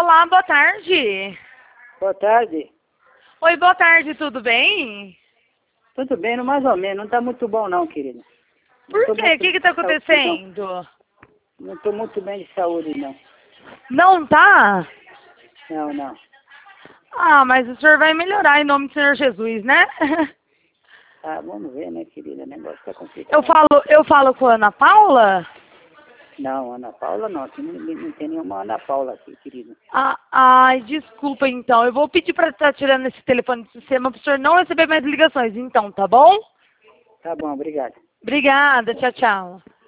Olá, boa tarde. Boa tarde. Oi, boa tarde, tudo bem? Tudo bem, mais ou menos. Não está muito bom não, querida. Por quê? O que está Saúde, acontecendo? não estou muito bem de saúde, não. Não tá? Não. Ah, mas o senhor vai melhorar em nome do Senhor Jesus, né? Ah, vamos ver, né, querida? O negócio está complicado. Eu falo com a Ana Paula? Não, Ana Paula não. Aqui não tem nenhuma Ana Paula aqui, querida. Ai, desculpa então. Eu vou pedir para estar tirando esse telefone do sistema para o senhor não receber mais ligações, então, tá bom? Tá bom, obrigado. Obrigada, tchau, tchau.